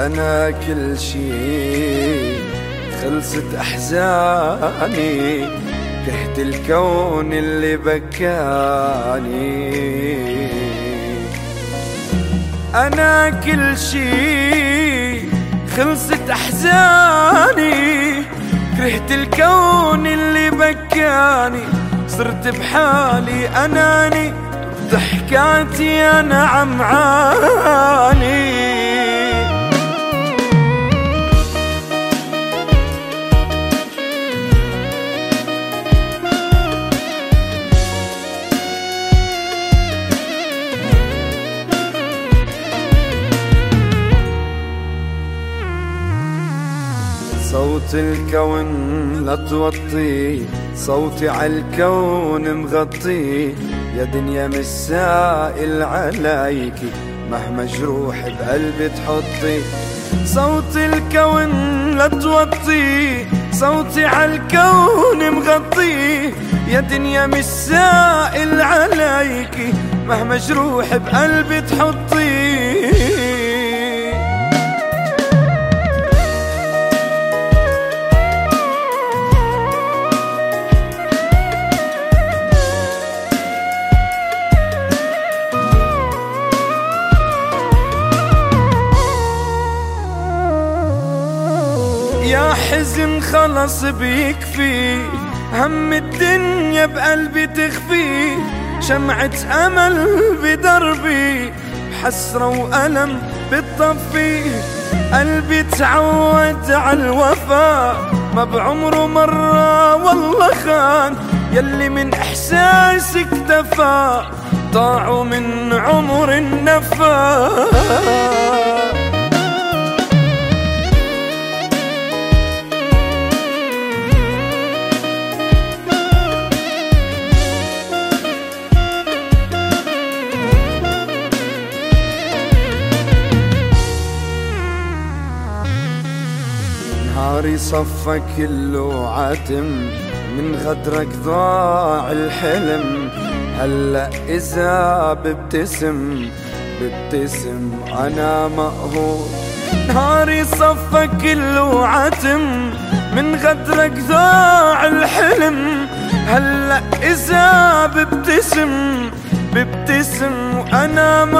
أنا كل شي خلصت أحزاني، كرهت الكون اللي بكاني. أنا كل شي خلصت أحزاني، كرهت الكون اللي بكاني. صرت بحالي أناني، ضحكاتي أنا عمعاني. صوت الكون لا توطي، صوتي عالكون مغطي. يا دنيا مش سائل عليكي، مهما جروح بقلبي تحطي. صوت الكون لا توطي، صوتي عالكون مغطي. يا دنيا مش سائل عليكي، مهما جروح بقلبي تحطي. يا حزن خلص بيكفي، هم الدنيا بقلبي تخفي. شمعة أمل بدربي، حسرة وألم بتطفي. قلبي تعود عالوفا، ما بعمره مرة والله خان. يلي من إحساسك اكتفى، ضاعوا من عمر النفا. نهاري صفى كله عتم، من غدرك ضاع الحلم. هلأ إذا ببتسم أنا مقهور. نهاري صفى كله عتم، من غدرك ضاع الحلم. هلأ إذا ببتسم وأنا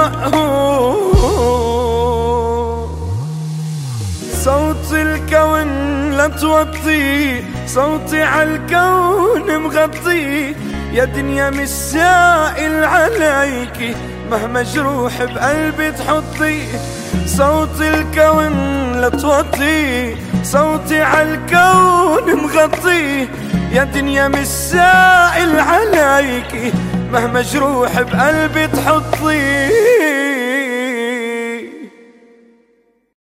مقهور. صوت الكون لا توطي، صوتي عالكون مغطي. يا دنيا مش سائل عليكي، مهما جروح بقلبي تحطي. صوت الكون لا توطي، صوتي عالكون مغطي. يا دنيا مش سائل عليكي، مهما جروح بقلبي تحطي.